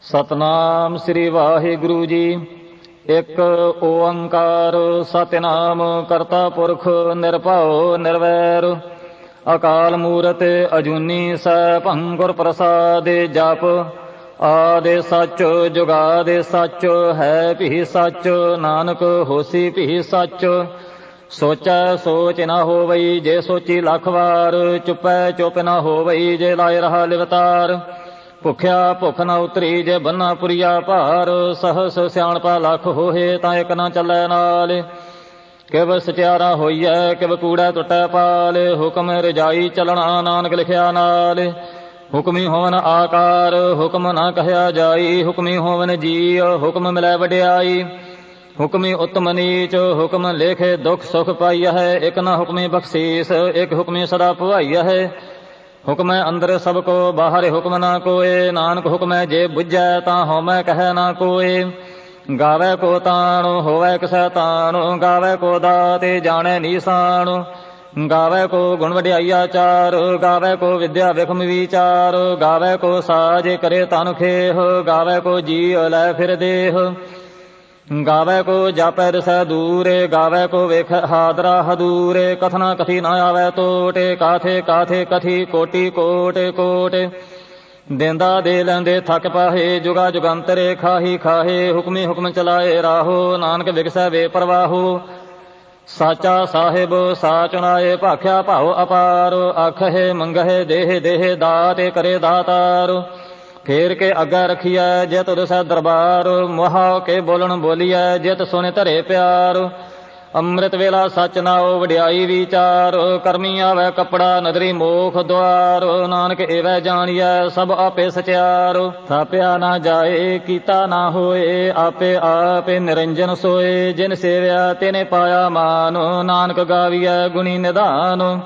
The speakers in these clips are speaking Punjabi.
ਸਤਨਾਮ ਸ੍ਰੀ ਵਾਹਿਗੁਰੂ ਜੀ। ਇੱਕ ਓੰਕਾਰ ਸਤਿਨਾਮ ਕਰਤਾ ਪੁਰਖ ਨਿਰਭਉ ਨਿਰਵੈਰ ਅਕਾਲ ਮੂਰਤ ਅਜੂਨੀ ਸੈਭੰ ਗੁਰ ਪ੍ਰਸਾਦਿ ਜਪ ਆਦਿ ਸੱਚ ਜੁਗਾਦਿ ਸੱਚ ਹੈ ਭੀ ਸੱਚ ਨਾਨਕ ਹੋਸੀ ਭੀ ਸੱਚ। ਸੋਚੈ ਸੋਚ ਨਾ ਹੋਵਈ ਜੇ ਸੋਚੀ ਲੱਖ ਵਾਰ ਚੁੱਪੈ ਚੁੱਪ ਨਾ ਹੋਵਈ ਜੇ ਲਾਇ ਰਹਾ ਲਿਵਤਾਰ। ਭੁੱਖਿਆ ਭੁੱਖ ਨਾ ਉਤਰੀ ਜੇ ਬੰਨਾ ਪੁਰੀਆ ਭਾਰ ਸਹਸ ਸਿਆਣਪਾ ਲੱਖ ਹੋਏ ਤਾਂ ਇੱਕ ਨਾ ਚੱਲੈ ਨਾਲ। ਕਿਵ ਸਚਿਆਰਾ ਹੋਈਐ ਕਿਵ ਕੂੜੈ ਟੁੱਟੈ ਪਾਲ ਹੁਕਮ ਰਜਾਈ ਚੱਲਣਾ ਨਾਨਕ ਲਿਖਿਆ ਨਾਲ। ਹੁਕਮੀ ਹੋਵਨ ਆਕਾਰ ਹੁਕਮ ਨਾ ਕਹਿਆ ਜਾਈ ਹੁਕਮੀ ਹੋਵਨ ਜੀ ਹੁਕਮ ਮਿਲੈ ਵਡਿਆਈ। ਹੁਕਮੀ ਉਤਮ ਨੀਚ ਹੁਕਮ ਲੇਖੇ ਦੁਖ ਸੁਖ ਪਾਈਆ ਹੈ ਇੱਕ ਨਾ ਹੁਕਮੀ ਬਖਸ਼ੀਸ ਇੱਕ ਹੁਕਮੀ ਸਦਾ ਭਵਾਈਆ ਹੈ। ਹੁਕਮੈ ਅੰਦਰ ਸਭ ਕੋ ਬਾਹਰ ਹੁਕਮ ਨਾ ਕੋਏ ਨਾਨਕ ਹੁਕਮੈ ਜੇ ਬੁੱਝੈ ਤਾਂ ਹਉਮੈ ਕਹਿ ਨਾ ਕੋਏ। ਗਾਵੈ ਕੋ ਤਾਣ ਹੋਵੈ ਕਿਸੈ ਤਾਣ ਗਾਵੈ ਕੋ ਦਾਤੇ ਜਾਣੈ ਨੀਸਾਨ। ਗਾਵੈ ਕੋ ਗੁਣ ਵਡਿਆਈਆ ਚਾਰ ਗਾਵੈ ਕੋ ਵਿਦਿਆ ਵਿਖਮ ਵਿਚਾਰ। ਗਾਵੈ ਕੋ ਸਾਜ ਕਰੇ ਤਨ ਖੇਹ ਗਾਵੈ ਕੋ ਜੀ ਲੈ ਫਿਰ ਦੇਹ। ਗਾਵੈ ਕੋ ਜਾਪੈ ਦਿਸੈ ਦੂਰੇ ਗਾਵੈ ਕੋ ਵੇਖੈ ਹਾਦਰਾ ਹਦੂਰੇ। ਕਥਨਾ ਕਥੀ ਨਾ ਆਵੈ ਟੋਟੇ ਕਾਥੇ ਕਾਥੇ ਕਥੀ ਕੋਟੀ ਕੋਟ ਕੋਟ। ਦੇਂਦਾ ਦੇ ਲੈਂਦੇ ਥੱਕ ਪਾਹੇ ਜੁਗਾ ਜੁਗੰਤਰੇ ਖਾਹੀ ਖਾਹੇ। ਹੁਕਮੀ ਹੁਕਮ ਚਲਾਏ ਰਾਹੋ ਨਾਨਕ ਵਿਗਸੈ ਵੇ ਪ੍ਰਵਾਹੋ। ਸਾਚਾ ਸਾਹਿਬ ਸਾਚ ਨਾਏ ਭਾਖਿਆ ਭਾਉ ਅਪਾਰ ਆਖਹਿ ਮੰਗਹਿ ਦੇਹ ਦੇਹ ਦਾਤੇ ਕਰੇ ਦਾਤਾਰ। ਫੇਰ ਕੇ ਅੱਗਾ ਰਖੀਐ ਜਿਤ ਦਿਸੈ ਦਰਬਾਰ ਮੁਹਾ ਕੇ ਬੋਲਣ ਬੋਲੀਐ ਜਿਤ ਸੁਣੇ ਧਰੇ ਪਿਆਰ। ਅੰਮ੍ਰਿਤ ਵੇਲਾ ਸੱਚ ਨਾਉ ਵਡਿਆਈ ਵਿਚਾਰ ਕਰਮੀ ਆਵੈ ਕੱਪੜਾ ਨਦਰੀ ਮੋਖ ਦੁਆਰ। ਨਾਨਕ ਏਵੈ ਜਾਣੀਐ ਸਭ ਆਪੇ ਸਚਿਆਰ ਥਾਪਿਆ ਨਾ ਜਾਏ ਕੀਤਾ ਨਾ ਹੋਏ ਆਪੇ ਆਪੇ ਨਿਰੰਜਨ ਸੋਏ। ਜਿਨ ਸੇਵਿਆ ਤਿਨੇ ਪਾਇਆ ਮਾਨ ਨਾਨਕ ਗਾਵੀਐ ਗੁਣੀ ਨਿਧਾਨ।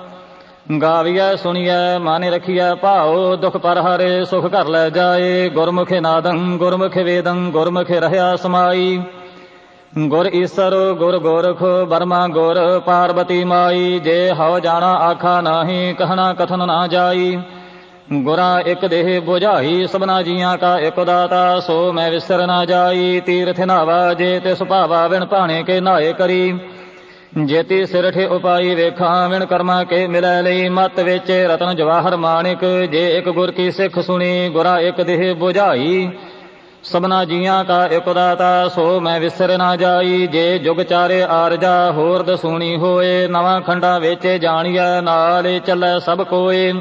ਗਾਵੀਐ ਸੁਣੀਐ ਮਾਨੇ ਰਖੀਐ ਭਾਉ ਦੁਖ ਪਰ ਹਰੇ ਸੁਖ ਘਰ ਲੈ ਜਾਏ। ਗੁਰਮੁਖਿ ਨਾਦੰ ਗੁਰਮੁਖਿ ਵੇਦੰ ਗੁਰਮੁਖਿ ਰਹਿਆ ਸਮਾਈ। ਗੁਰ ਈਸਰ ਗੁਰ ਗੋਰਖ ਬਰਮਾ ਗੁਰ ਪਾਰਬਤੀ ਮਾਈ। ਜੇ ਹਉ ਜਾਣਾ ਆਖਾ ਨਾਹੀ ਕਹਿਣਾ ਕਥਨ ਨਾ ਜਾਈ। ਗੁਰਾਂ ਇੱਕ ਦੇਹ ਬੁਝਾਈ ਸਭਨਾ ਜੀਆਂ ਕਾ ਇੱਕ ਦਾਤਾ ਸੋ ਮੈਂ ਵਿਸਰ ਨਾ ਜਾਈ। ਤੀਰਥ ਨਾਵਾ ਜੇ ਤੇ ਸੁਭਾਵਾ ਵਿਣ ਭਾਣੇ ਕੇ ਨਾਏ ਕਰੀ। ਜੇਤੀ ਸਿਰਠ ਉਪਾਈ ਵੇਖਾਂ ਵਿਣ ਕਰਮਾਂ ਕੇ ਮਿਲੈ ਲਈ। ਮਤ ਵਿੱਚ ਰਤਨ ਜਵਾਹਰ ਮਾਣਿਕ ਜੇ ਇੱਕ ਗੁਰ ਕੀ ਸਿੱਖ ਸੁਣੀ। ਗੁਰਾਂ ਇੱਕ ਦੇਹ ਬੁਝਾਈ ਸਭਨਾ ਜੀਆਂ ਕਾ ਇੱਕ ਦਾਤਾ ਸੋ ਮੈਂ ਵਿਸਰ ਨਾ ਜਾਈ। ਜੇ ਜੁਗ ਚਾਰੇ ਆਰਜਾ ਹੋਰ ਦਸੂਣੀ ਹੋਏ ਨਵਾਂ ਖੰਡਾਂ ਵਿੱਚ ਜਾਣੀਐ ਨਾਲ ਚੱਲੈ ਸਭ ਕੋਏ।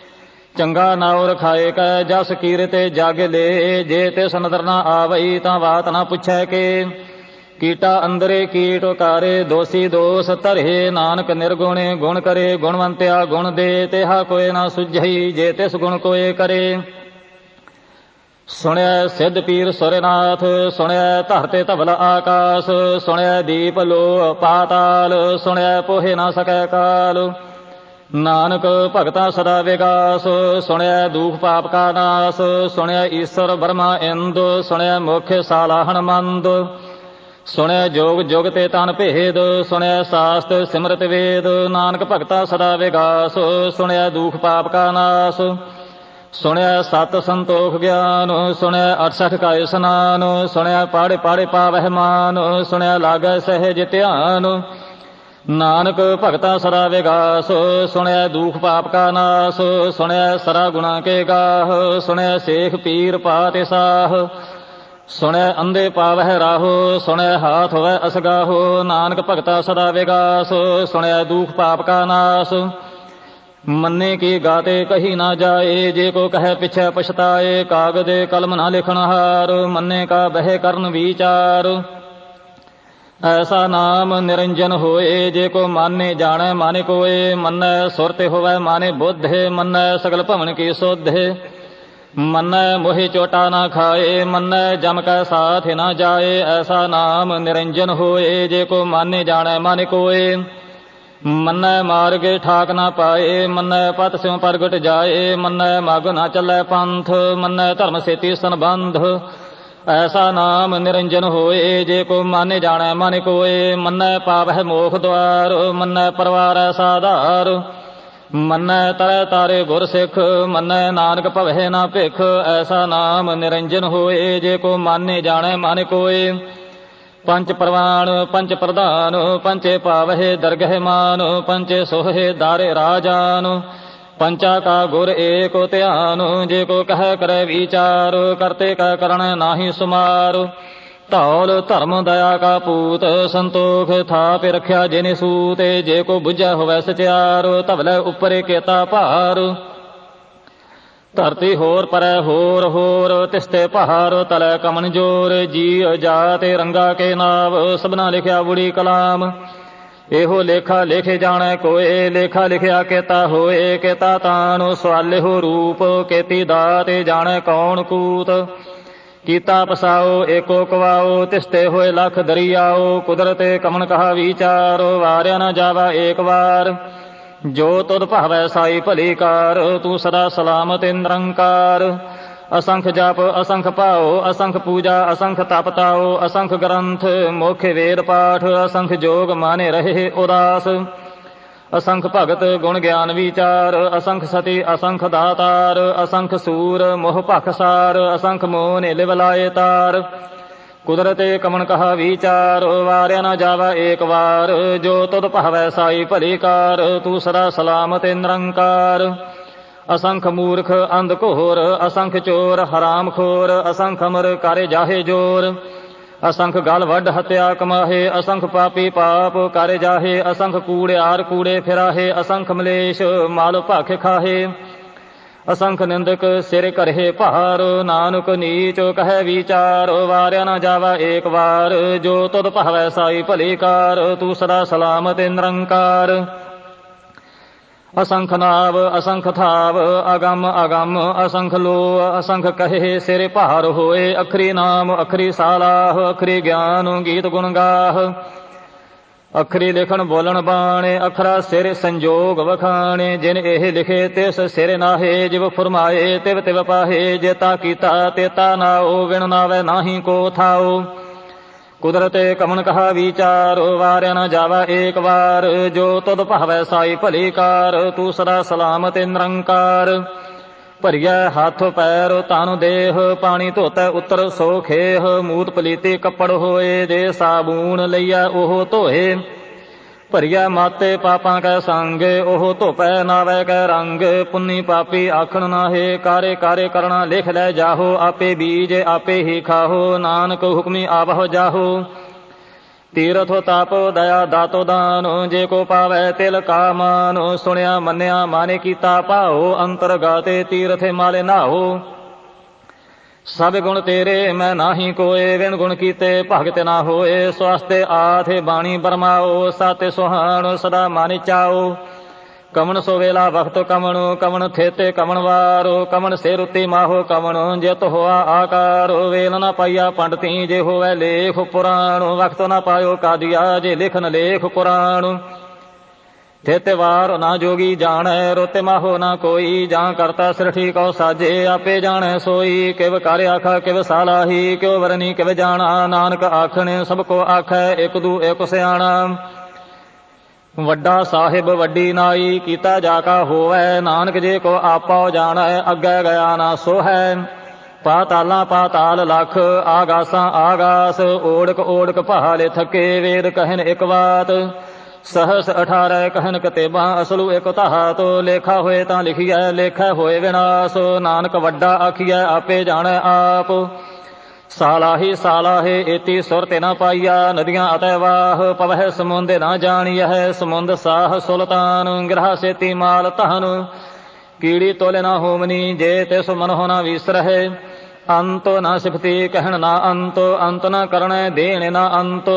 ਚੰਗਾ ਨਾਉ ਰਖਾਏ ਕੈ ਜਸ ਕੀਰਤਿ ਜਗ ਲੇ। ਜੇ ਤਿਸ ਨਦਰ ਨਾ ਆਵਈ ਤਾਂ ਬਾਤ ਨਾ ਪੁੱਛੈ ਕੇ। ਕੀਟਾ ਅੰਦਰੇ ਕੀਟ ਉਕਾਰੇ ਦੋਸੀ ਦੋਸ ਧਰੇ। ਨਾਨਕ ਨਿਰਗੁਣ ਗੁਣ ਕਰੇ ਗੁਣਵੰਤਿਆ ਗੁਣ ਦੇ ਤੇਹਾ ਕੋਇ ਨਾ ਸੁਝਈ ਜੇ ਤਿਸ ਗੁਣ ਕੋਇ ਕਰੇ। ਸੁਣਿਐ ਸਿੱਧ ਪੀਰ ਸੁਰਨਾਥ ਸੁਣਿਐ ਧਰਤੇ ਧਵਲ ਆਕਾਸ। ਸੁਣਿਐ ਦੀਪ ਲੋ ਪਾਤਾਲ ਸੁਣਿਐ ਪੋਹਿ ਨਾ ਸਕੈ ਕਾਲ। ਨਾਨਕ ਭਗਤਾ ਸਦਾ ਵਿਗਾਸ ਸੁਣਿਐ ਦੂਖ ਪਾਪ ਕਾ ਨਾਸ। ਸੁਣਿਐ ਈਸਰ ਬਰਮਾ ਇੰਦ ਸੁਣਿਐ ਮੁਖ ਸਾਲਾਹਣ ਮੰਦ। ਸੁਣਿਐ ਜੋਗ ਜੁਗ ਤੇ ਤਨ ਭੇਦ ਸੁਣਿਐ ਸਾਸਤ ਸਿਮਰਤ ਵੇਦ। ਨਾਨਕ ਭਗਤਾ ਸਦਾ ਵਿਗਾਸ ਸੁਣਿਐ ਦੂਖ ਪਾਪ ਕਾ ਨਾਸ। ਸੁਣਿਐ ਸਤ ਸੰਤੋਖ ਗਿਆਨ ਸੁਣਿਐ 68 ਕਾ ਇਸਨਾਨ। ਸੁਣਿਐ ਪੜ੍ਹ ਪੜ੍ਹ ਪਾਵਹਿ ਮਾਨ ਸੁਣਿਐ ਲਾਗੈ ਸਹਿਜ ਧਿਆਨ। ਨਾਨਕ ਭਗਤਾ ਸਦਾ ਵਿਗਾਸ ਸੁਣਿਐ ਦੂਖ ਪਾਪ ਕਾ ਨਾਸ। ਸੁਣਿਐ ਸਰਾ ਗੁਣਾ ਕੇ ਗਾਹ ਸੁਣਿਐ ਸੇਖ ਪੀਰ ਪਾਤਿ ਸਾਹ। ਸੁਣਿਐ ਅੰਧੇ ਪਾਵਹਿ ਰਾਹੋ ਸੁਣਿਐ ਹਾਥ ਹੋਵੈ ਅਸਗਾਹੋ। ਨਾਨਕ ਭਗਤਾ ਸਦਾ ਵਿਗਾਸ ਸੁਣਿਐ ਦੂਖ ਪਾਪ ਕਾ ਨਾਸ। ਮੰਨੇ ਕੀ ਗਾਤੇ ਕਹੀ ਨਾ ਜਾਏ ਜੇ ਕੋ ਕਹੈ ਪਿਛੈ ਪਛਤਾਏ। ਕਾਗਦ ਕਲਮ ਨਾ ਲਿਖਣ ਹਾਰ ਮੰਨੇ ਕਾ ਬਹਿ ਕਰਨ ਵਿਚਾਰ। ਐਸਾ ਨਾਮ ਨਿਰੰਜਨ ਹੋਏ ਜੇ ਕੋ ਮਾਨੇ ਜਾਣੈ ਮਾਨੇ ਕੋਏ। ਮੰਨੈ ਸੁਰਤਿ ਹੋਵੈ ਮਾਨੇ ਬੁੱਧੇ ਮੰਨੈ ਸਗਲ ਭਵਨ ਕੀ ਸੁਧੇ। ਮੰਨੈ ਮੋਹਿ ਚੋਟਾ ਨਾ ਖਾਏ ਮੰਨੈ ਜਮ ਕੈ ਸਾਥ ਨਾ ਜਾਏ। ਐਸਾ ਨਾਮ ਨਿਰੰਜਨ ਹੋਏ ਜੇ ਕੋ ਮਾਨੇ ਜਾਣੈ ਮਾਨੇ ਕੋਏ। ਮੰਨੈ ਮਾਰਗ ਠਾਕ ਨਾ ਪਾਏ ਮੰਨੈ ਪਤ ਸਿਉ ਪ੍ਰਗਟ ਜਾਏ। ਮੰਨੈ ਮਗ ਨਾ ਚੱਲੈ ਪੰਥ ਮੰਨੈ ਧਰਮ ਸੇਤੀ ਸੰਬੰਧ। ਐਸਾ ਨਾਮ ਨਿਰੰਜਨ ਹੋਏ ਜੇ ਕੋ ਮਾਨੇ ਜਾਣੈ ਮਾਨੇ ਕੋਏ। ਮੰਨੈ ਪਾਵਹਿ ਮੋਖ ਦੁਆਰ ਮੰਨੈ ਪਰਵਾਰੈ ਸਾਧਾਰ। ਮੰਨੈ ਤਰੈ ਤਾਰੇ ਗੁਰ ਸਿੱਖ, ਮੰਨੈ ਨਾਨਕ ਭਵਹਿ ਨਾ ਭਿਖ। ਐਸਾ ਨਾਮ ਨਿਰੰਜਨ ਹੋਏ, ਜੇ ਕੋ ਮਾਨੇ ਜਾਣੈ ਮਨ ਕੋਏ। ਪੰਚ ਪ੍ਰਵਾਣ ਪੰਚ ਪ੍ਰਧਾਨ, ਪੰਚੇ ਪਾਵਹਿ ਦਰਗਹਿ ਮਾਨ। ਪੰਚੇ ਸੋਹੇ ਦਾਰੇ ਰਾਜਾਨ, ਪੰਚਾ ਕਾ ਗੁਰ ਏਕੋ ਧਿਆਨ। ਜੇ ਕੋ ਕਹਿ ਕਰੈ ਵਿਚਾਰ, ਕਰਤੇ ਕਾ ਕਰਣੈ ਨਾਹੀ ਸੁਮਾਰ। ਧੌਲ ਧਰਮ ਦਇਆ ਕਾ ਪੂਤ, ਸੰਤੋਖ ਥਾਪ ਰਖਿਆ ਜਿਨੇ ਸੂਤ। ਜੇ ਕੋ ਬੁਝੈ ਹੋਵੈ ਸਚਿਆਰ, ਧਵਲੇ ਉੱਪਰੇ ਕੇਤਾ ਭਾਰ। ਧਰਤੀ ਹੋਰ ਪਰੈ ਹੋਰ ਹੋਰ, ਤਿਸਤੇ ਪਹਾੜ ਤਲੈ ਕਮਨ ਜੋਰ। ਜੀ ਜਾਤ ਰੰਗਾ ਕੇ ਨਾਵ, ਸਭਨਾ ਲਿਖਿਆ ਬੁੜੀ ਕਲਾਮ। ਇਹੋ ਲੇਖਾ ਲਿਖੇ ਜਾਣੈ ਕੋਏ, ਲੇਖਾ ਲਿਖਿਆ ਕੇਤਾ ਹੋਏ। ਕੇਤਾ ਤਾਣੁ ਸਵਾਲਿਹੁ ਰੂਪ, ਕੇਤੀ ਦਾਤ ਜਾਣੈ ਕੌਣ ਕੂਤ। ਕੀਤਾ ਪਸਾਓ ਏਕੋ ਕਵਾਓ, ਤਿਸਤੇ ਹੋਏ ਲਖ ਦਰਿਆਓ। ਕੁਦਰਤੇ ਕਮਨ ਕਹਾ ਵਿਚਾਰ, ਵਾਰਿਆ ਨਾ ਜਾਵਾ ਏਕ ਵਾਰ। ਜੋ ਤੁਧ ਭਾਵੈ ਸਾਈ ਭਲੀ ਕਾਰ, ਤੂੰ ਸਦਾ ਸਲਾਮਤ ਨਿਰੰਕਾਰ। ਅਸੰਖ ਜਪ ਅਸੰਖ ਭਾਉ, ਅਸੰਖ ਪੂਜਾ ਅਸੰਖ ਤਪ ਤਾਉ। ਅਸੰਖ ਗ੍ਰੰਥ ਮੁਖ ਵੇਦ ਪਾਠ, ਅਸੰਖ ਜੋਗ ਮਾਨੇ ਰਹੇ ਉਦਾਸ। ਅਸੰਖ ਭਗਤ ਗੁਣ ਗਿਆਨ ਵਿਚਾਰ, ਅਸੰਖ ਸਤੀ ਅਸੰਖ ਦਾਤਾਰ। ਅਸੰਖ ਸੂਰ ਮੋਹ ਭਖਸਾਰ, ਅਸੰਖ ਮੋਹ ਨੇ ਲਿਵ ਲਾਏ ਤਾਰ। ਕੁਦਰਤੇ ਕਮਨ ਕਹਾ ਵਿਚਾਰ, ਵਾਰਿਆ ਨਾ ਜਾਵਾ ਏਕ ਵਾਰ। ਜੋ ਤੁਧ ਭਾਵੈ ਸਾਈ ਭਲੀ ਕਾਰ, ਤੂੰ ਸਦਾ ਸਲਾਮਤ ਨਿਰੰਕਾਰ। ਅਸੰਖ ਮੂਰਖ ਅੰਧ ਘੋਰ, ਅਸੰਖ ਚੋਰ ਹਰਾਮ ਖੋਰ। ਅਸੰਖ ਅਮਰ ਕਾਰੇ ਜਾਹੇ ਜੋਰ, ਅਸੰਖ ਗਲ ਵੱਢ ਹੱਤਿਆ ਕਮਾਹੇ। ਅਸੰਖ ਪਾਪੀ ਪਾਪ ਕਾਰੇ ਜਾਹੇ, ਅਸੰਖ ਕੂੜਿਆਰ ਕੂੜੇ ਫਿਰਾਹੇ। ਅਸੰਖ ਮਲੇਸ਼ ਮਾਲ ਭਾਖੇ ਖਾਹੇ, ਅਸੰਖ ਨਿੰਦਕ ਸਿਰ ਕਰਹਿ ਭਾਰ। ਨਾਨਕ ਨੀਚ ਕਹਿ ਵਿਚਾਰ, ਵਾਰਿਆ ਨਾ ਜਾਵਾ ਏਕ ਵਾਰ। ਜੋ ਤੁਧ ਭਾਵੈ ਸਾਈ ਭਲੀ ਕਾਰ, ਤੂੰ ਸਦਾ ਸਲਾਮਤ ਨਿਰੰਕਾਰ। ਅਸੰਖ ਨਾਵ ਅਸੰਖ ਥਾਵ, ਅਗੰਮ ਅਗੰਮ ਅਸੰਖ ਲੋ। ਅਸੰਖ ਕਹੇ ਸਿਰ ਭਾਰ ਹੋਏ, ਅਖਰੀ ਨਾਮ ਅਖਰੀ ਸਾਲਾਹ। ਅਖਰੀ ਗਿਆਨ ਗੀਤ ਗੁਣ ਗਾਹ, ਅਖਰੀ ਲਿਖਣ ਬੋਲਣ ਬਾਣੇ। ਅਖਰਾ ਸਿਰ ਸੰਜੋਗ ਵਖਾਣੇ, ਜਿਨ ਇਹ ਲਿਖੇ ਤਿਸ ਸਿਰ ਨਾਹੇ। ਜਿਵ ਫੁਰਮਾਏ ਤਿਵ ਤਿਵ ਪਾਹੇ, ਜੇਤਾ ਕੀਤਾ ਤੇਤਾ ਨਾਉ। ਵਿਣ ਨਾਵੈ ਨਾਹੀ ਕੋ ਥਾਉ, ਕੁਦਰਤੇ ਕਮਨ ਕਹਾ ਵਿਚਾਰ, ਵਾਰਿਆ ਨਾ ਜਾਵਾ ਏਕ ਵਾਰ। ਜੋ ਤੁਧ ਭਾਵੈ ਸਾਈ ਭਲੀ ਕਾਰ, ਤੂੰ ਸਦਾ ਸਲਾਮਤ ਨਿਰੰਕਾਰ। ਭਰੀਐ ਹੱਥ ਪੈਰ ਤਨ ਦੇਹ, ਪਾਣੀ ਧੋਤੈ ਉਤਰ ਸੋ ਖੇਹ। ਮੂਤ ਪਲੀਤੀ ਕੱਪੜ ਹੋਏ, ਜੇ ਸਾਬੂਨ ਲਈਐ ਉਹ ਧੋਏ। ਭਰੀਐ ਮਾਤੇ ਪਾਪਾਂ ਕੈ ਸੰਗ, ਉਹ ਧੋਪੈ ਨਾਵੈ ਕੈ ਰੰਗ। ਪੁੰਨੀ ਪਾਪੀ ਆਖਣ ਨਾਹੇ, ਕਾਰੇ ਕਾਰੇ ਕਰਣਾ ਲਿਖ ਲੈ ਜਾਹੋ। ਆਪੇ ਬੀਜ ਆਪੇ ਹੀ ਖਾਹੋ, ਨਾਨਕ ਹੁਕਮੀ ਆਵਹੁ ਜਾਹੋ। ਤੀਰਥ ਤਪ ਦਇਆ ਦਾਤੋ ਦਾਨ, ਜੇ ਕੋ ਪਾਵੈ ਤਿਲ ਕਾ ਮਾਨ। ਸੁਣਿਆ ਮੰਨਿਆ ਮਾਨੇ ਕੀਤਾ ਭਾਉ, ਅੰਤਰ ਗਾਤੇ ਤੀਰਥੇ ਮਾਲੇ ਨਾਹੋ। ਸਭ ਗੁਣ ਤੇਰੇ ਮੈਂ ਨਾਹੀ ਕੋਏ, ਵਿਣ ਗੁਣ ਕੀਤੇ ਭਗਤ ਨਾ ਹੋਏ। ਸਵਾਸਤੇ ਆਥੇ ਬਾਣੀ ਬਰਮਾਓ, ਸਾਤੇ ਸੁਹਾਣ ਸਦਾ ਮਾਨਿ ਚਾਓ। ਕਮਣ ਸੋ ਵੇਲਾ ਵਖਤ ਕਮਣ, ਕਮਣ ਥੇਤੇ ਕਮਣ ਵਾਰੋ। ਕਮਣ ਸਿਰ ਉੱਤੇ ਮਾਹੋ ਕਮਣ, ਜਿਤ ਹੋਆ ਆਕਾਰ। ਵੇਲ ਨਾ ਪਾਈਆ ਪੰਡਤੀ, ਜੇ ਹੋਵੈ ਲੇਖ ਪੁਰਾਣ। ਵਖਤ ਨਾ ਪਾਇਓ ਕਾਦੀਆ, ਜੇ ਲਿਖਨ ਲੇਖ ਕੁਰਾਨ। ਥੇਤੇ ਵਾਰ ਨਾ ਜੋਗੀ ਜਾਣੈ, ਰੋਤੇ ਮਾਹੋ ਨਾ ਕੋਈ। ਜਾਂ ਕਰਤਾ ਸਿਰਠੀ ਕਉ ਸਾਜੇ, ਆਪੇ ਜਾਣੈ ਸੋਈ। ਕਿਵ ਕਰ ਆਖਾ ਕਿਵ ਸਾਲਾਹੀ, ਕਿਉ ਵਰਨੀ ਕਿਵ ਜਾਣਾ। ਨਾਨਕ ਆਖਣ ਸਭ ਕੋ ਆਖੈ, ਇਕ ਦੂ ਇਕ ਸਿਆਣਾ। ਵੱਡਾ ਸਾਹਿਬ ਵੱਡੀ ਨਾਈ, ਕੀਤਾ ਜਾ ਕਾ ਹੋਵੈ। ਨਾਨਕ ਜੇ ਕੋ ਆਪਾ ਜਾਣੈ, ਅੱਗੇ ਗਿਆ ਨਾ ਸੋਹੈ। ਪਾਤਾਲਾਂ ਪਾਤਾਲ ਲਖ, ਆਗਾਸਾਂ ਆਗਾਸ। ਓੜਕ ਓੜਕ ਪਹਾਲੇ ਥਕੇ, ਵੇਦ ਕਹਿਨ ਇਕ ਬਾਤ। ਸਹਸ 18 ਕਹਿਨ ਕਤੇਬਾਂ, ਅਸਲੂ ਇਕ ਧਾਤ। ਲੇਖਾ ਹੋਏ ਤਾਂ ਲਿਖੀਐ, ਲੇਖੈ ਹੋਏ ਵਿਨਾਸ਼। ਨਾਨਕ ਵੱਡਾ ਆਖੀਐ, ਆਪੇ ਜਾਣੈ ਆਪ। ਸਾਲਾਹੀ ਸਾਲਾਹੇ ਏਤੀ ਸੁਰਤ ਨਾ ਪਾਈਆ, ਨਦੀਆਂ ਅਤੈ ਵਾਹ। ਪਵਹਿ ਸਮੁੰਦ ਨਾ ਜਾਣੀਐ, ਸਮੁੰਦ ਸਾਹ ਸੁਲਤਾਨ। ਗਿਰਹਾ ਸੇਤੀ ਮਾਲ ਧਨ, ਕੀੜੀ ਤੋਲੇ ਨਾ ਹੋਮਨੀ। ਜੇ ਤਿਸ ਮਨਹੁ ਨਾ ਵਿਸਰਹਿ, ਅੰਤ ਨਾ ਸਿਫਤੀ ਕਹਿਣ ਨਾ ਅੰਤ। ਅੰਤ ਨਾ ਕਰਣੈ ਦੇਣ ਨਾ ਅੰਤ,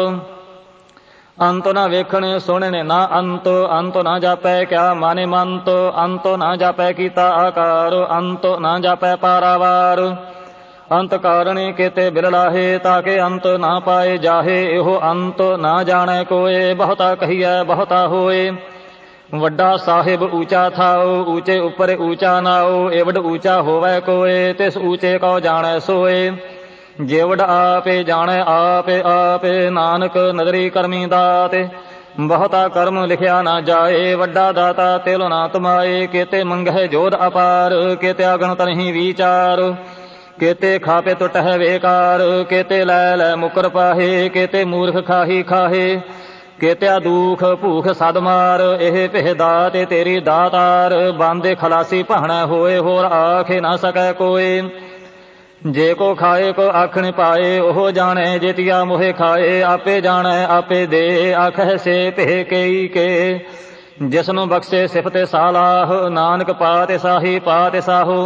ਅੰਤ ਨਾ ਵੇਖਣ ਸੁਣਨ ਨਾ ਅੰਤ। ਅੰਤ ਨਾ ਜਾਪੈ ਕਿਆ ਮਾਨੇ ਮੰਤ, ਅੰਤ ਨਾ ਜਾਪੈ ਕੀਤਾ ਆਕਾਰ। ਅੰਤ ਨਾ ਜਾਪੈ ਪਾਰਾਵਾਰ, ਅੰਤ ਕਾਰਣੇ ਕੇਤੇ ਬਿਰਲਾਹੇ। ਤਾਕੇ ਅੰਤ ਨਾ ਪਾਏ ਜਾਹੇ, ਇਹੋ ਅੰਤ ਨਾ ਜਾਣੈ ਕੋਏ। ਬਹੁਤਾ ਕਹੀਐ ਬਹੁਤਾ ਹੋਏ, ਵੱਡਾ ਸਾਹਿਬ ਊਚਾ ਥਾਉ। ਊਚੇ ਉੱਪਰ ਊਚਾ ਨਾਉ, ਏਵਡ ਊਚਾ ਹੋਵੈ ਕੋਏ। ਤਿਸ ਊਚੇ ਕਉ ਜਾਣੈ ਸੋਏ, ਜੇਵਡ ਆਪੇ ਜਾਣੈ ਆਪੇ ਆਪੇ। ਨਾਨਕ ਨਦਰੀ ਕਰਮੀ ਦਾਤੇ, ਬਹੁਤਾ ਕਰਮ ਲਿਖਿਆ ਨਾ ਜਾਏ, ਵੱਡਾ ਦਾਤਾ ਤਿਲ ਨਾ ਤਮਾਏ। ਕੇਤੇ ਮੰਗਹਿ ਜੋਧ ਅਪਾਰ, ਕੇਤੇ ਅਗਣ ਤਨਹੀ ਵਿਚਾਰ। ਕੇਤੇ ਖਾਪੇ ਟੁਟਹਿ ਵੇਕਾਰ, ਕੇਤੇ ਲੈ ਲੈ ਮੁਕਰ ਪਾਹੇ। ਕੇਤੇ ਮੂਰਖ ਖਾਹੀ ਖਾਹੇ, ਕੇਤਿਆ ਦੁਖ ਭੂਖ ਸਦ ਮਾਰ। ਇਹ ਭਿਹ ਦਾਤੇ ਤੇਰੀ ਦਾਤਾਰ, ਬਾਂਦੇ ਖਲਾਸੀ ਭਾਣੈ ਹੋਏ। ਹੋਰ ਆਖੇ ਨਾ ਸਕੈ ਕੋਏ, ਜੇ ਕੋ ਖਾਏ ਕੋ ਆਖਣ ਪਾਏ। ਉਹ ਜਾਣੈ ਜੇਤੀਆ ਮੋਹਿ ਖਾਏ, ਆਪੇ ਜਾਣੈ ਆਪੇ ਦੇ। ਆਖਹਿ ਸੇ ਭਿਹ ਕੇਈ ਕੇ, ਜਿਸਨੂੰ ਬਖਸ਼ੇ ਸਿਫਤੇ ਸਾਲਾਹ। ਨਾਨਕ ਪਾਤਿ ਸਾਹੀ ਪਾਤਿ ਸਾਹੋ,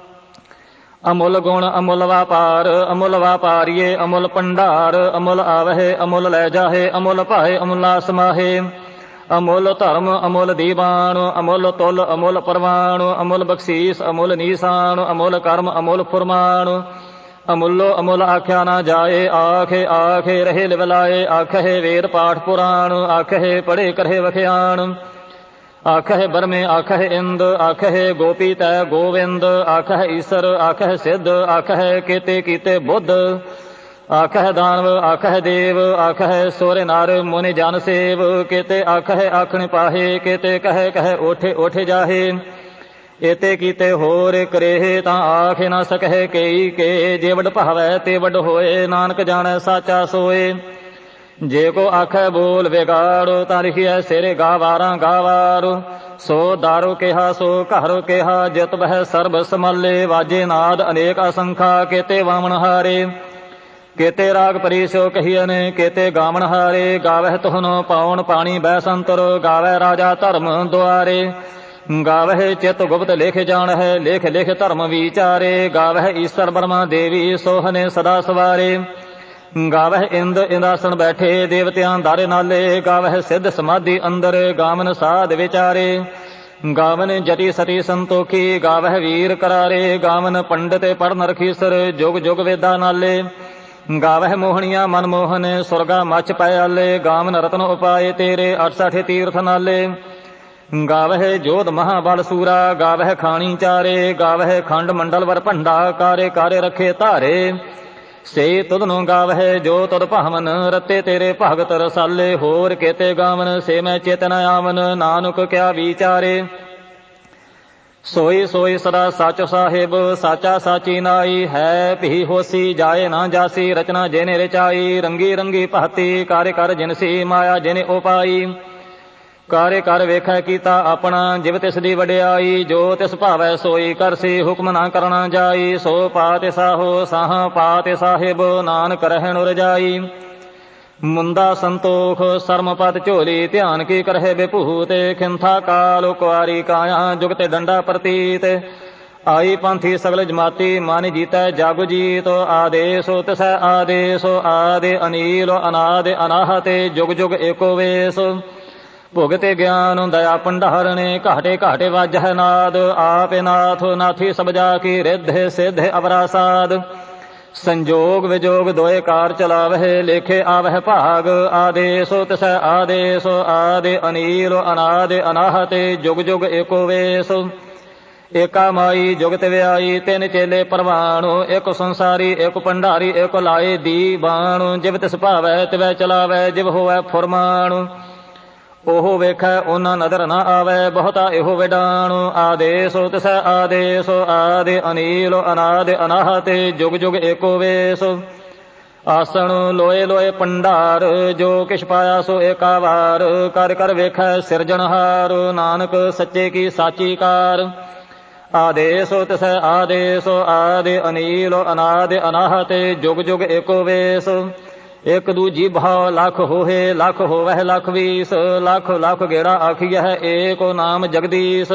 ਅਮੁੱਲ ਗੁਣ ਅਮੁੱਲ ਵਾਪਾਰ। ਅਮੁੱਲ ਵਾਪਾਰੀਏ ਅਮੁੱਲ ਭੰਡਾਰ, ਅਮੁੱਲ ਆਵਹਿ ਅਮੁੱਲ ਲੈ ਜਾਹੇ। ਅਮੁੱਲ ਭਾਏ ਅਮੁੱਲਾ ਸਮਾਹੇ, ਅਮੁੱਲ ਧਰਮ ਅਮੁੱਲ ਦੀਵਾਨ। ਅਮੁੱਲ ਤੁਲ ਅਮੁੱਲ ਪ੍ਰਵਾਨ, ਅਮੁੱਲ ਬਖਸ਼ੀਸ ਅਮੁੱਲ ਨੀਸਾਨ। ਅਮੁੱਲ ਕਰਮ ਅਮੁੱਲ ਫੁਰਮਾਨ, ਅਮੁੱਲੋ ਅਮੁੱਲ ਆਖਿਆ ਨਾ ਜਾਏ। ਆਖੇ ਆਖੇ ਰਹੇ ਲਿਵ ਲਾਏ, ਆਖੇ ਵੇਦ ਪਾਠ ਪੁਰਾਣ। ਆਖੇ ਪੜ੍ਹੇ ਕਰੇ ਵਖਿਆਣ, ਆਖਹਿ ਬਰਮੇ ਆਖਹਿ ਇੰਦ। ਆਖਹਿ ਗੋਪੀ ਤੈ ਗੋਵਿੰਦ, ਆਖਹਿ ਈਸਰ ਆਖਹਿ ਸਿੱਧ। ਆਖਹਿ ਕੇਤੇ ਕੀਤੇ ਬੁੱਧ, ਆਖਹਿ ਦਾਨਵ ਆਖਹਿ ਦੇਵ। ਆਖਹਿ ਸੋਰੇ ਨਰ ਮੁਨਿ ਜਨ ਸੇਵ। ਕੇਤੇ ਆਖਹਿ ਆਖਣ ਪਾਹੇ, ਕੇਤੇ ਕਹਿ ਕਹਿ ਓਠੇ ਓਠੇ ਜਾਹੇ। ਏਤੇ ਕੀਤੇ ਹੋਰ ਕਰੇਹ, ਤਾਂ ਆਖ ਨਾ ਸਕਹਿ ਕੇਈ ਕੇ। ਜੇ ਵਡ ਭਾਵੈ ਤੇ ਵਡ ਹੋਏ, ਨਾਨਕ ਜਾਣੈ ਸਾਚਾ ਸੋਏ। ਜੇ ਕੋ ਆਖੈ ਬੋਲ ਵਿਗਾੜ, ਤਾਂ ਲਿਖਿਐ ਸਿਰ ਗਾਵਾਰਾਂ ਗਾਵਾਰ। ਸੋ ਦਾਰੂ ਕਿਹਾ ਸੋ ਘਰ ਕਿਹਾ, ਜਿਤ ਬਹਿ ਸਰਬ ਸਮਾਲੇ। ਵਾਜੇ ਨਾਦ ਅਨੇਕ ਅਸੰਖਾ, ਕੇਤੇ ਵਾਮਣ ਹਾਰੇ। ਕੇਤੇ ਰਾਗ ਪਰੀ ਸੋ ਕਹੀਅਨ, ਕੇਤੇ ਗਾਵਣ ਹਾਰੇ। ਗਾਵਹਿ ਤੁਹਨੋ ਪਾਉਣ ਪਾਣੀ ਬੈਸੰਤਰ, ਗਾਵਹਿ ਰਾਜਾ ਧਰਮ ਦੁਆਰੇ। ਗਾਵਹਿ ਚਿਤ ਗੁਪਤ ਲਿਖ ਜਾਣਹਿ, ਲਿਖ ਲਿਖ ਧਰਮ ਵਿਚਾਰੇ। ਗਾਵਹਿ ਈਸਰ ਬਰਮਾ ਦੇਵੀ, ਸੋਹਨੇ ਸਦਾ ਸਵਾਰੇ। ਗਾਵਹਿ ਇੰਦ ਇੰਦਾਸਣ ਬੈਠੇ, ਦੇਵਤਿਆਂ ਦਾਰੇ ਨਾਲੇ। ਗਾਵਹਿ ਸਿੱਧ ਸਮਾਧੀ ਅੰਦਰ, ਗਾਵਨ ਸਾਧ ਵਿਚਾਰੇ। ਗਾਵਨ ਜਤੀ ਸਤੀ ਸੰਤੋਖੀ, ਗਾਵਹਿ ਵੀਰ ਕਰਾਰੇ। ਗਾਵਨ ਪੰਡਿਤ ਪੜ੍ਹਨ ਰਖੀਸਰ, ਜੁਗ ਜੁਗ ਵੇਦਾ ਨਾਲੇ। ਗਾਵਹਿ ਮੋਹਣੀਆਂ ਮਨ ਮੋਹਨ, ਸੁਰਗਾ ਮੱਚ ਪਇਆਲੇ। ਗਾਵਨ ਰਤਨ ਉਪਾਏ ਤੇਰੇ, 68 ਤੀਰਥ ਨਾਲੇ। ਗਾਵਹਿ ਜੋਧ ਮਹਾਬਲ ਸੂਰਾ, ਗਾਵਹਿ ਖਾਣੀ ਚਾਰੇ। ਗਾਵਹਿ ਖੰਡ ਮੰਡਲ ਵਰ ਭੰਡਾ, ਕਾਰੇ ਕਾਰੇ ਰੱਖੇ ਧਾਰੇ। ਸੇ ਤੁਧ ਨੂੰ ਗਾਵਹਿ ਜੋ ਤੁਧ ਭਾਵਨ, ਰਤੇ ਤੇਰੇ ਭਗਤ ਰਸਾਲੇ। ਹੋਰ ਕੇਤੇ ਗਾਵਨ ਸੇ ਮੈਂ ਚਿਤ ਨ ਆਵਨ, ਨਾਨਕ ਕਿਆ ਵਿਚਾਰੇ। ਸੋਈ ਸੋਈ ਸਦਾ ਸੱਚ ਸਾਹਿਬ, ਸਾਚਾ ਸਾਚੀ ਨਾਈ। ਹੈ ਭੀ ਹੋਸੀ ਜਾਏ ਨਾ ਜਾਸੀ, ਰਚਨਾ ਜਿਨੇ ਰਚਾਈ। ਰੰਗੀ ਰੰਗੀ ਭਾਤੀ ਕਾਰੇ ਕਰ ਜਿਨਸੀ, ਮਾਇਆ ਜਿਨੇ ਉਪਾਈ। ਕਾਰੇ ਕਰ ਵੇਖੈ ਕੀਤਾ ਆਪਣਾ, ਜਿਵ ਤਿਸ ਦੀ ਵਡਿਆਈ। ਜੋ ਤਿਸ ਭਾਵੈ ਸੋਈ ਕਰਸੀ, ਹੁਕਮ ਨਾ ਕਰਨਾ ਜਾਈ। ਸੋ ਪਾਤਿ ਸਾਹੋ ਸਾਹ ਪਾਤਿ ਸਾਹਿਬ, ਨਾਨਕ ਰਹਿਣ ਰਜਾਈ। ਮੁੰਦਾ ਸੰਤੋਖ ਸਰਮ ਪਤ ਝੋਲੀ, ਧਿਆਨ ਕੀ ਕਰਹਿ ਬਿਭੂਤ। ਖਿੰਥਾ ਕਾਲ ਕੁਆਰੀ ਕਾਇਆ, ਜੁਗਤੇ ਡੰਡਾ ਪ੍ਰਤੀਤ। ਆਈ ਪੰਥੀ ਸਗਲ ਜਮਾਤੀ, ਮਨ ਜੀਤੈ ਜਗ ਜੀਤ। ਆਦੇਸੋ ਤਿਸੈ ਆਦੇਸੋ, ਆਦਿ ਅਨੀਲ ਅਨਾਦਿ ਅਨਾਹਤੇ। ਜੁਗ ਜੁਗ ਏਕੋ ਵੇਸ, ਭੁਗਤੇ ਗਿਆਨ ਦਇਆ ਭੰਡਾਰਣੇ। ਘਾਟੇ ਘਾਟੇ ਵਾਜਹਿ ਨਾਦ, ਆਪੇ ਨਾਥ ਨਾਥੀ ਸਭ ਜਾ ਕੀ। ਰਿੱਧ ਸਿੱਧ ਅਵਰਾ ਸਾਧ, ਸੰਜੋਗ ਵਿਜੋਗ ਦੋਏ ਕਾਰ ਚਲਾਵਹਿ। ਲੇਖੇ ਆਵਹਿ ਭਾਗ, ਆਦੇਸੋ ਤਿਸੈ ਆਦੇਸੋ। ਆਦਿ ਅਨੀਲ ਅਨਾਦਿ ਅਨਾਹਤੇ, ਜੁਗ ਜੁਗ ਏਕੋ ਵੇਸ। ਏਕਾ ਮਾਈ ਜੁਗਤ ਵਿਆਈ, ਤਿੰਨ ਚੇਲੇ ਪਰਵਾਣੁ। ਇੱਕ ਸੰਸਾਰੀ ਇੱਕ ਭੰਡਾਰੀ, ਇੱਕ ਲਾਏ ਦੀਵਾਣੁ। ਜਿਵ ਤਿਸ ਭਾਵੈ ਤਿਵੈ ਚਲਾਵੈ, ਜਿਵ ਹੋਵੈ ਫੁਰਮਾਣੁ। ਉਹ ਵੇਖੈ ਉਹਨਾਂ ਨਦਰ ਨਾ ਆਵੈ, ਬਹੁਤਾ ਇਹੋ ਵਿਡਾਣੁ। ਆਦੇਸੋ ਤਿਸੈ ਆਦੇਸੋ। ਆਦਿ ਅਨੀਲ ਅਨਾਦਿ ਅਨਾਹਤੇ, ਜੁਗ ਜੁਗ ਏਕੋ ਵੇਸ। ਆਸਣ ਲੋਏ ਲੋਏ ਭੰਡਾਰ, ਜੋ ਕਿਛ ਪਾਇਆ ਸੋ ਏਕਾ ਵਾਰ। ਕਰ ਕਰ ਵੇਖੈ ਸਿਰਜਣਹਾਰ, ਨਾਨਕ ਸੱਚੇ ਕੀ ਸਾਚੀ ਕਾਰ। ਆਦੇਸੋ ਤਿਸੈ ਆਦੇਸੋ। ਆਦਿ ਅਨੀਲ ਅਨਾਦਿ ਅਨਾਹਤੇ, ਜੁਗ ਜੁਗ ਏਕੋ ਵੇਸ। ਇੱਕ ਦੂਜੀ ਭਾਵ ਲੱਖ ਹੋਏ, ਲੱਖ ਹੋਵਹਿ ਲੱਖ ਵੀਸ। ਲੱਖ ਲੱਖ ਗੇੜਾ ਆਖੀਐ, ਏਕੋ ਨਾਮ ਜਗਦੀਸ਼।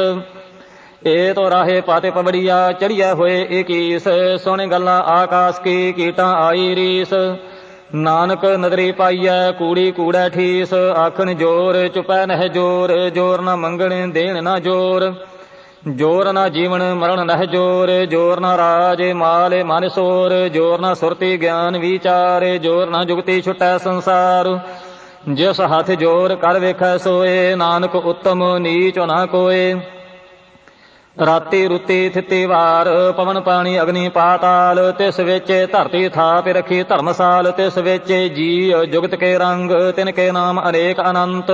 ਏ ਤੋ ਰਾਹੇ ਪਾਤੇ ਪਬੜੀਆ, ਚੜੀਐ ਹੋਏ ਏਕੀਸ। ਸੁਣ ਗੱਲਾਂ ਆਕਾਸ ਕੀ, ਕੀਟਾਂ ਆਈ ਰੀਸ। ਨਾਨਕ ਨਦਰੀ ਪਾਈਐ, ਕੂੜੀ ਕੂੜੈ ਠੀਸ। ਆਖਣ ਜੋਰ ਚੁਪੈ ਨਹਿ ਜੋਰ, ਜੋਰ ਨਾ ਮੰਗਣ ਦੇਣ ਨਾ ਜੋਰ। ਜੋਰ ਨਾ ਜੀਵਨ ਮਰਨ ਨਹਿ ਜੋਰ, ਜੋਰ ਨਾ ਰਾਜ ਮਾਲ ਮਨ ਸੋਰ। ਜੋਰ ਨਾ ਸੁਰਤੀ ਗਿਆਨ ਵਿਚਾਰੇ, ਜੋਰ ਨਾ ਜੁਗਤੀ ਛੁਟੈ ਸੰਸਾਰ। ਜਿਸ ਹੱਥ ਜੋਰ ਕਰ ਵੇਖੈ ਸੋਏ, ਨਾਨਕ ਉੱਤਮ ਨੀਚ ਨਾ ਕੋਏ। ਰਾਤੀ ਰੁੱਤੀ ਥਿੱਤੀ ਵਾਰ ਪਵਨ ਪਾਣੀ ਅਗਨੀ ਪਾਤਾਲ ਤਿਸ ਵਿੱਚ ਧਰਤੀ ਥਾਪ ਰਖੀ ਧਰਮਸਾਲ ਤਿਸ ਵਿੱਚ ਜੀ ਜੁਗਤ ਕੇ ਰੰਗ ਤਿਨ ਕੇ ਨਾਮ ਅਨੇਕ ਅਨੰਤ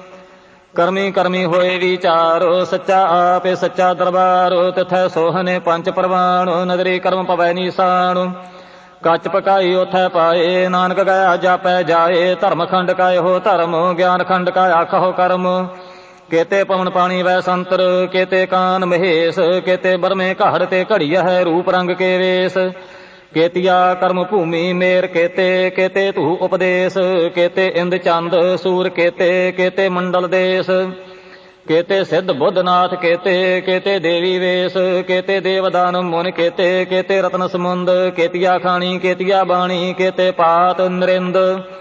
ਕਰਮੀ ਕਰਮੀ ਹੋਏ ਵਿਚਾਰ ਸੱਚਾ ਆਪੇ ਸੱਚਾ ਦਰਬਾਰ ਤਿਥੈ ਸੋਹਨੇ ਪੰਜ ਪ੍ਰਵਾਨ ਨਦਰੀ ਕਰਮ ਪਵੈ ਨੀਸਾਨ ਕੱਚ ਪਕਾਈ ਉਥੈ ਪਾਏ ਨਾਨਕ ਗਿਆ ਜਾਪੈ ਜਾਏ ਧਰਮ ਖੰਡ ਕਾ ਇਹੋ ਧਰਮ ਗਿਆਨ ਖੰਡ ਕਾ ਆਖੋ ਕਰਮ ਕੇਤੇ ਪਵਨ ਪਾਣੀ ਵੈ ਸੰਤਰ ਕੇਤੇ ਕਾਨ ਮਹੇਸ਼ ਕੇਤੇ ਬਰਮੇ ਘੜ ਤੇ ਘੜੀਆ ਹੈ ਰੂਪ ਰੰਗ ਕੇ ਵੇਸ ਕੇਤੀਆ ਕਰਮ ਭੂਮੀ ਮੇਰ ਕੇਤੇ ਕੇਤੇ ਧੂ ਉਪਦੇਸ਼ ਕੇਤੇ ਇੰਦ ਚੰਦ ਸੂਰ ਕੇਤੇ ਕੇਤੇ ਮੰਡਲ ਦੇਸ਼ ਕੇਤੇ ਸਿੱਧ ਬੁੱਧਨਾਥ ਕੇਤੇ ਕੇਤੇ ਦੇਵੀ ਵੇਸ ਕੇਤੇ ਦੇਵਦਾਨ ਮੁਨ ਕੇਤੇ ਕੇਤੇ ਰਤਨ ਸਮੁੰਦ ਕੇਤੀਆ ਖਾਣੀ ਕੇਤੀਆ ਬਾਣੀ ਕੇਤੇ ਪਾਤ ਨਰਿੰਦ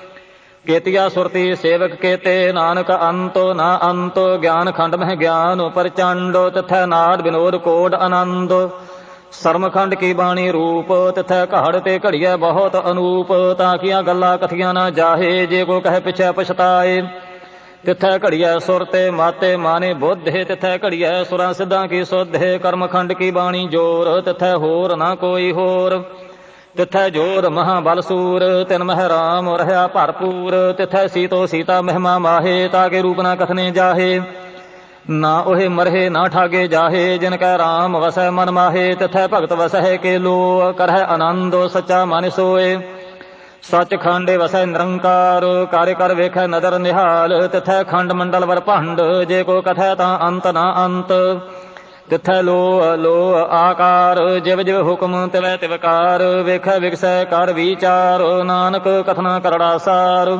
ਕੇਤੀਆ ਸੁਰਤੀ ਸੇਵਕ ਕੇਤੇ ਨਾਨਕ ਅੰਤੋ ਨਾ ਅੰਤ ਗਿਆਨ ਖੰਡ ਮਹਿ ਗਿਆਨ ਪ੍ਰਚੰਡ ਤਥੈ ਨਾਦ ਵਿਨੋਦ ਕੋਡ ਆਨੰਦ ਸਰਮਖੰਡ ਕੀ ਬਾਣੀ ਰੂਪ ਤਿਥੈ ਘੜ ਤੇ ਘੜੀਐ ਬਹੁਤ ਅਨੂਪ ਤਾਂ ਕੀਆਂ ਗੱਲਾਂ ਕਥੀਆਂ ਨਾ ਜਾਹੇ ਜੇ ਕੋ ਕਹੇ ਪਿਛੈ ਪਛਤਾਏ ਤਿਥੈ ਘੜੀਐ ਸੁਰ ਤੇ ਮਾਤੇ ਮਾਨੇ ਬੁੱਧੇ ਤਿਥੈ ਘੜੀਐ ਸੁਰਾਂ ਸਿੱਧਾਂ ਕੀ ਸੁਧੇ ਕਰਮਖੰਡ ਕੀ ਬਾਣੀ ਜੋਰ ਤਿਥੈ ਹੋਰ ਨਾ ਕੋਈ ਹੋਰ ਤਿਥੈ ਜੋਰ ਮਹਾਬਲ ਸੂਰ ਤਿਨ ਮਹਿ ਰਾਮ ਰਹਿਆ ਭਰਪੂਰ ਤਿਥੈ ਸੀਤੋ ਸੀਤਾ ਮਹਿਮਾ ਮਾਹੇ ਤਾਕੇ ਰੂਪ ਨਾ ਕਥਨੇ ਜਾਹੇ ਨਾ ਉਹੇ ਮਰਹੇ ਨਾ ਠਾਗੇ ਜਾਹੇ ਜਿਨ ਕੈ ਰਾਮ ਵਸੈ ਮਨ ਮਾਹੇ ਤਿਥੈ ਭਗਤ ਵਸਹਿ ਕੇ ਲੋ ਕਰਹਿ ਆਨੰਦ ਸੱਚਾ ਮਨ ਸੋਏ ਸੱਚ ਖੰਡੇ ਵਸੈ ਨਿਰੰਕਾਰ ਕਾਰਿ ਕਰ ਵੇਖੈ ਨਦਰ ਨਿਹਾਲ ਤਿਥੈ ਖੰਡ ਮੰਡਲ ਵਰ ਭੰਡ ਜੇ ਕੋ ਕਥੈ ਤਾਂ ਅੰਤ ਨਾ ਅੰਤ ਤਿਥੈ ਲੋ ਲੋ ਆਕਾਰ ਜਿਵ ਜਿਵ ਹੁਕਮ ਤਿਵੈ ਤਿਵਕਾਰ ਵੇਖੈ ਵਿਗਸੈ ਕਰ ਵਿਚਾਰ ਨਾਨਕ ਕਥਨਾ ਕਰੜਾ ਸਾਰ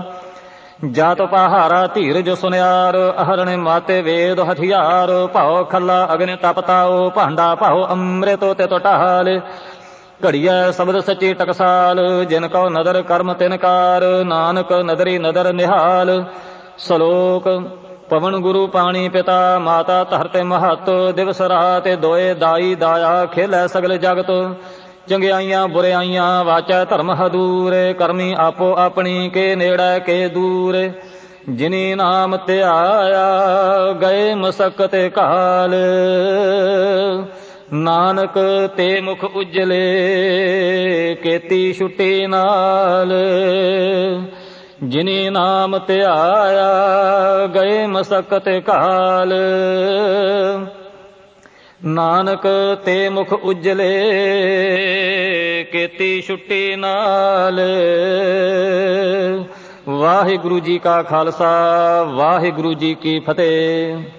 ਜਾਤ ਪਹਾਰਾ ਧੀਰਜ ਸੁਨਿਆਰ ਅਹਰਣ ਮਾਤੇ ਵੇਦ ਹਥਿਆਰ ਭਾਉ ਖੱਲਾ ਅਗਨ ਤਪਤਾਓ ਭਾਂਡਾ ਭਾਉ ਅੰਮ੍ਰਿਤੋ ਤੇ ਟਹਾਲ ਘੜੀਐ ਸ਼ਬਦ ਸੱਚੀ ਟਕਸਾਲ ਜਿਨ ਕਉ ਨਦਰ ਕਰਮ ਤਿਨਕਾਰ ਨਾਨਕ ਨਦਰੀ ਨਦਰ ਨਿਹਾਲ ਸ਼ਲੋਕ ਪਵਨ ਗੁਰੂ ਪਾਣੀ ਪਿਤਾ ਮਾਤਾ ਧਰਤ ਮਹਤ ਦਿਵਸ ਰਾਤ ਦੋਏ ਦਾਈ ਦਾਇਆ ਖੇਲੈ ਸਗਲ ਜਗਤ ਚੰਗਿਆਈਆਂ ਬੁਰਿਆਈਆਂ ਵਾਚੈ ਧਰਮ ਹਦੂਰ ਕਰਮੀ ਆਪੋ ਆਪਣੀ ਕੇ ਨੇੜੇ ਕੇ ਦੂਰ ਜਿਨੀ ਨਾਮ ਧਿਆਇਆ ਗਏ ਮਸਕਤ ਕਾਲ ਨਾਨਕ ਤੇ ਮੁਖ ਉਜਲੇ ਕੇਤੀ ਛੁੱਟੀ ਨਾਲ ਜਿਨੀ ਨਾਮ ਧਿਆਇਆ ਗਏ ਮਸਕਤ ਕਾਲ ਨਾਨਕ ਤੇ ਮੁਖ ਉਜਲੇ ਕੇਤੀ ਛੁੱਟੀ ਨਾਲ। ਵਾਹਿਗੁਰੂ ਜੀ ਕਾ ਖਾਲਸਾ ਵਾਹਿਗੁਰੂ ਜੀ ਕੀ ਫਤਿਹ।